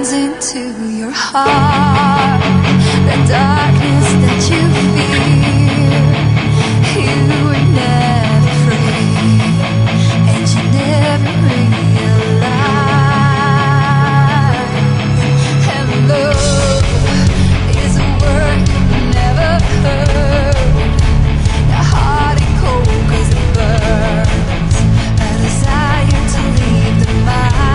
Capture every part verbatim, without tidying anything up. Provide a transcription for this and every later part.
shines into your heart. The darkness that you fear, you were never free, and you never realized. And love is a word you've never heard. Your heart is cold 'cause it burns, a desire to leave the mind.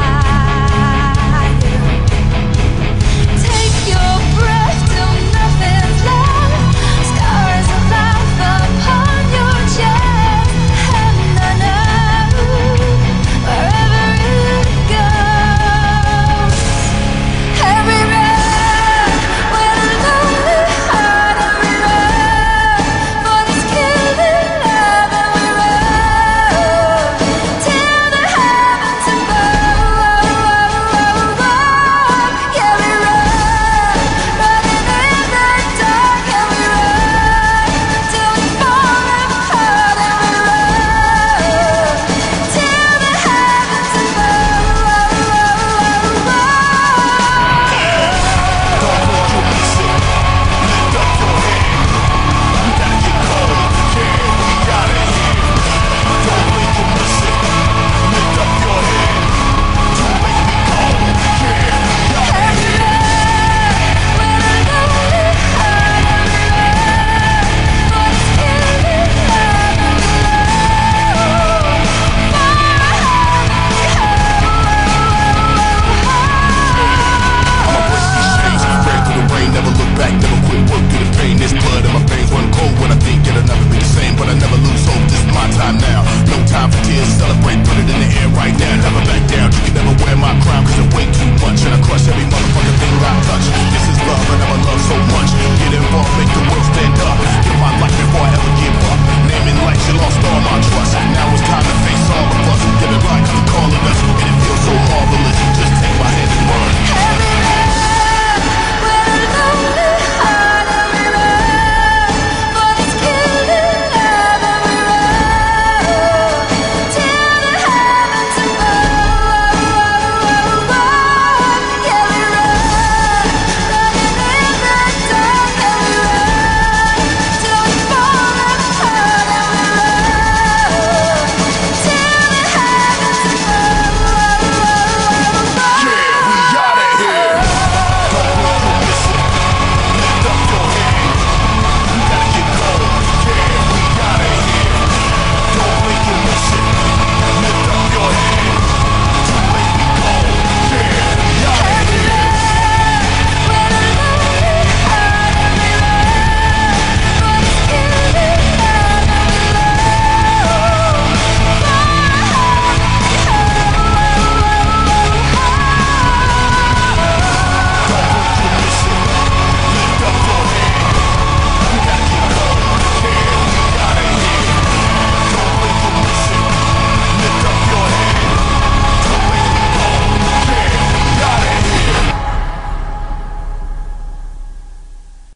Now, no time for tears, celebrate, put it in the air right now. Never back down, you can never wear my crown, 'cause it wake